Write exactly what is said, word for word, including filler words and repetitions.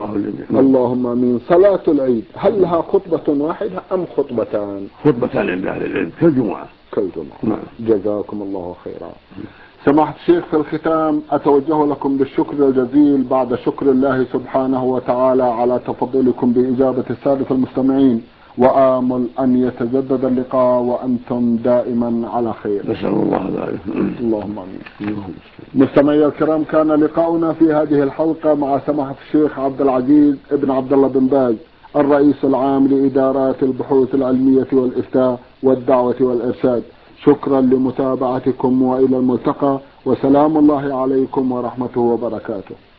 الله الجميع. اللهم امين. صلاة العيد هل لها خطبة واحدة ام خطبتان؟ خطبتان عند اهل العلم كالجمعة. كالجمعة. نعم. جزاكم الله خيرا. سماحة الشيخ، في الختام أتوجه لكم بالشكر الجزيل بعد شكر الله سبحانه وتعالى على تفضلكم بإجابة السادة المستمعين، وآمل أن يتجدد اللقاء وأنتم دائما على خير. نسأل الله ذلك. اللهم آمين. مستمعي الكرام، كان لقاؤنا في هذه الحلقة مع سماحة الشيخ عبد العزيز ابن عبد الله بن باز، الرئيس العام لإدارات البحوث العلمية والإفتاء والدعوة والإرشاد. شكرا لمتابعتكم وإلى الملتقى، وسلام الله عليكم ورحمته وبركاته.